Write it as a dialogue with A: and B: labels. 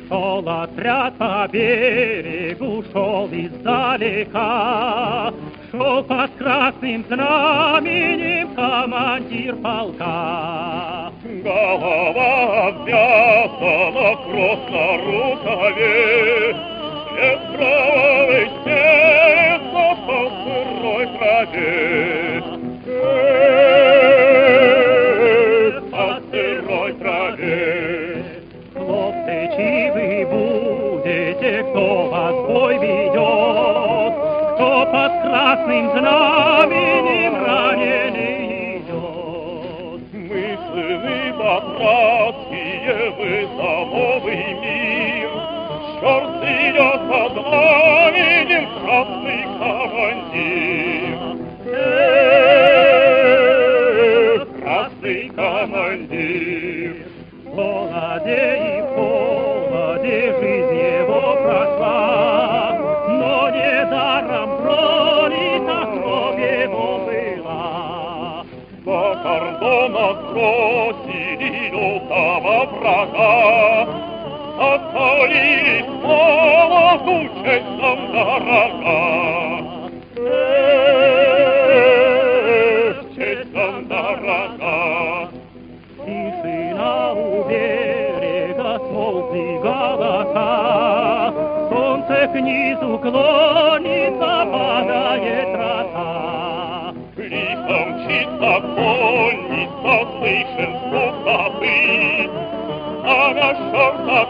A: Шел отряд по берегу, шел издалека, шел под красным знаменем командир полка.
B: Голова обвязана, кровь на рукаве, след кровавый снег по сырой траве. По сырой траве.
A: Хлопцы, чьи вы будете, кто вас в бой ведет, кто под красным знаменем раненый идет.
B: Мы сыны братские, вы за новый мир. Черт идет под знаменем, красный командир. Красный командир.
A: В голоде и в холоде жизнь его прошла, но недаром пролита кровь его была.
B: За кордонах бросили лютого врага, оставили молоду честь нам дорога. Честь нам дорога.
A: Тишина у берега, смолкли голоса, солнце к низу клонится, падает роса.
B: Лихо мчится конница, слышен звук копыт, а на шортах